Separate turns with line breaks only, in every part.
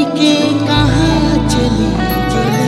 के कहाँ चली गई।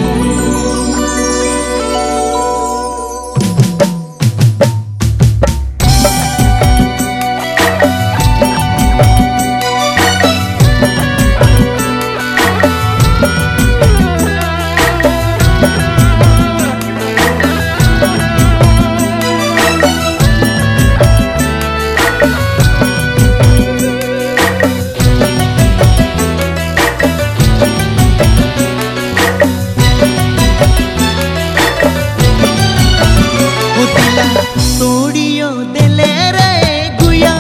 तोड़ियो दिले रे गुया,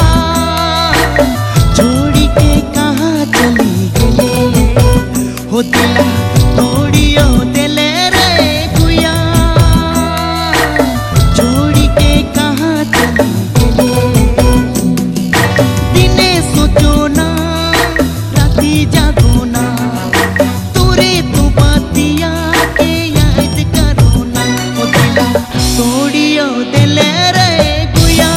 छोड़ी के कहाँ चली गई। हो दिला तोड़ियो दिले रे गुया, छोड़ी के कहाँ चली गई। दिने सोचो ना राती जागो ना, तोरे तो बातिया के याद करो ना। हो दिला तोड़ियो दिले रे गुया,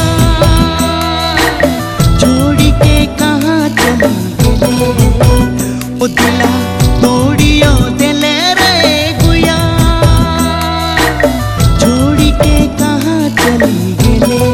छोड़ी के कहाँ चली गई। ओ दिला तोड़ियो दिले रे गुया, छोड़ी के कहाँ चली गई।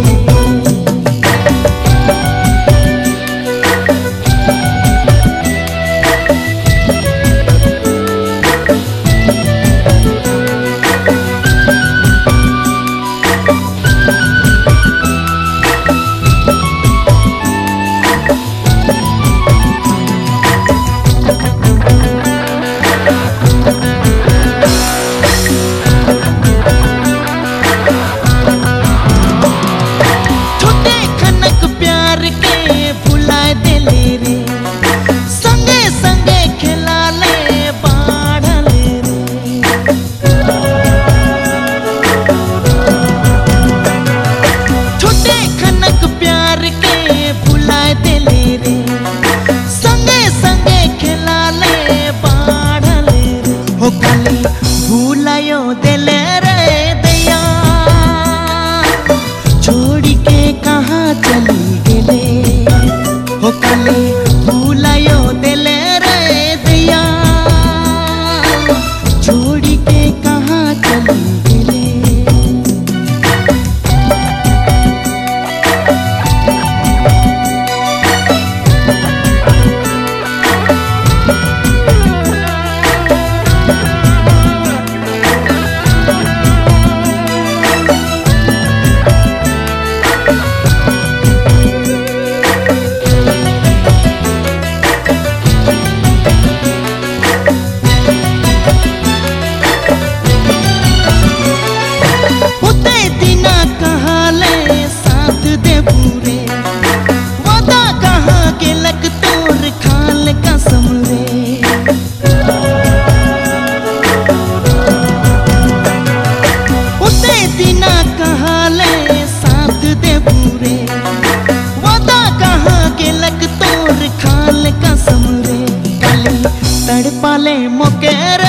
भूलायो दिले रे दैया, छोड़ी के कहाँ चली गई। हो काले भूलायो दिले रे दैया, छोड़ी के कहाँ चली गई। तड़पाले मोकेर